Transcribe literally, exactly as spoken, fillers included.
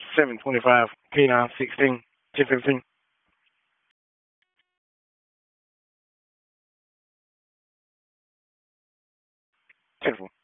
seven twenty-five, P nine sixteen, ten fifteen. ten four.